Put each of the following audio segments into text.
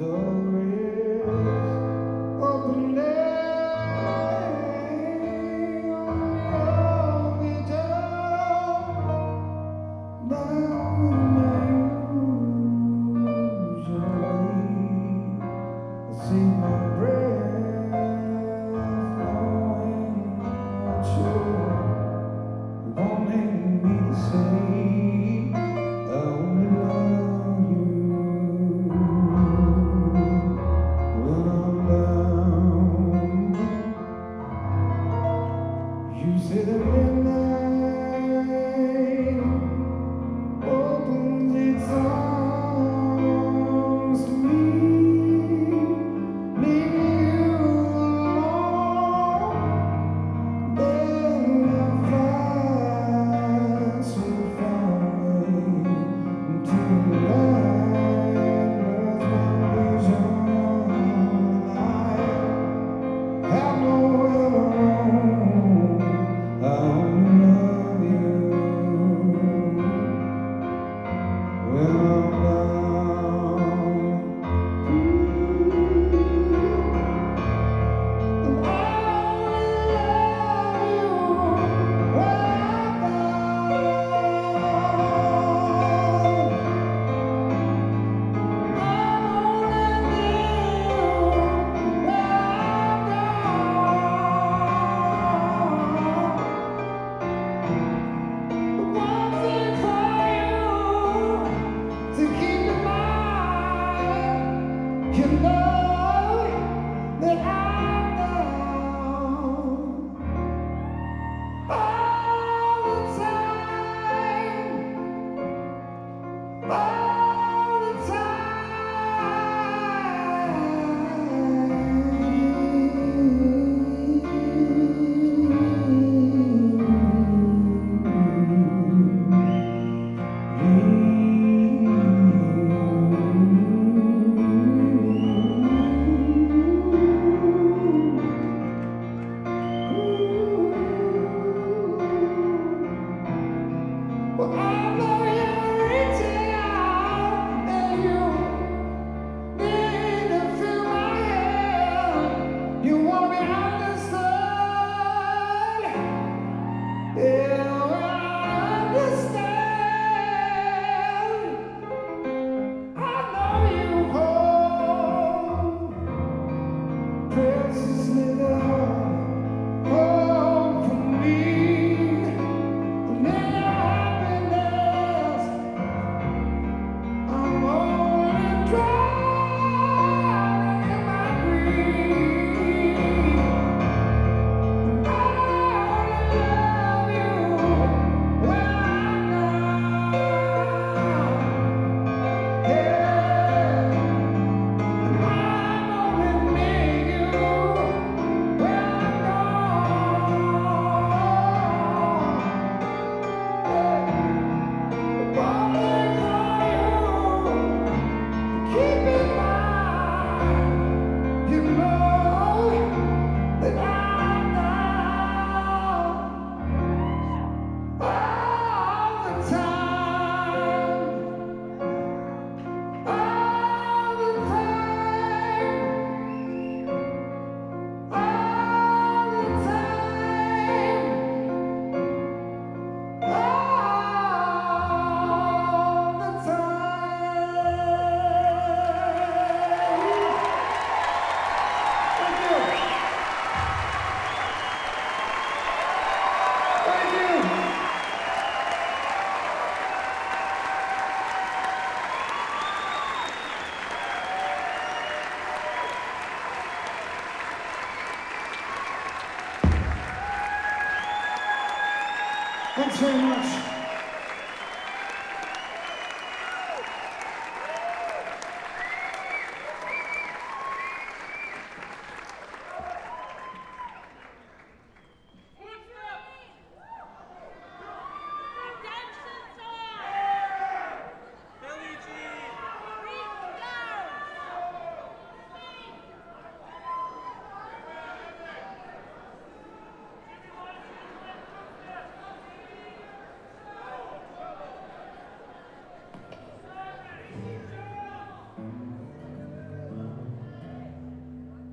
Thanks very much.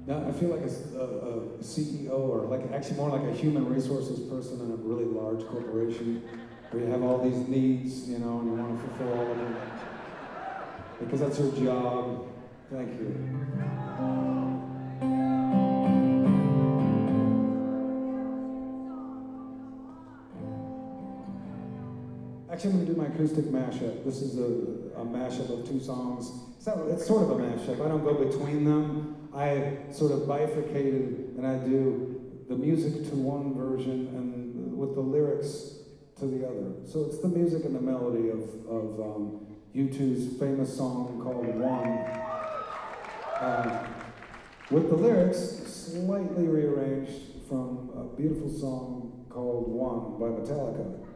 Yeah, I feel like a CEO or like actually more like a human resources person in a really large corporation where you have all these needs, you know, and you want to fulfill all of them because that's your job. Thank you. Actually, I'm going to do my acoustic mashup. This is a mashup of two songs. It's sort of a mashup. I don't go between them. I sort of bifurcated and I do the music to one version and with the lyrics to the other. So it's the music and the melody of U2's famous song called One. With the lyrics slightly rearranged from a beautiful song called One by Metallica.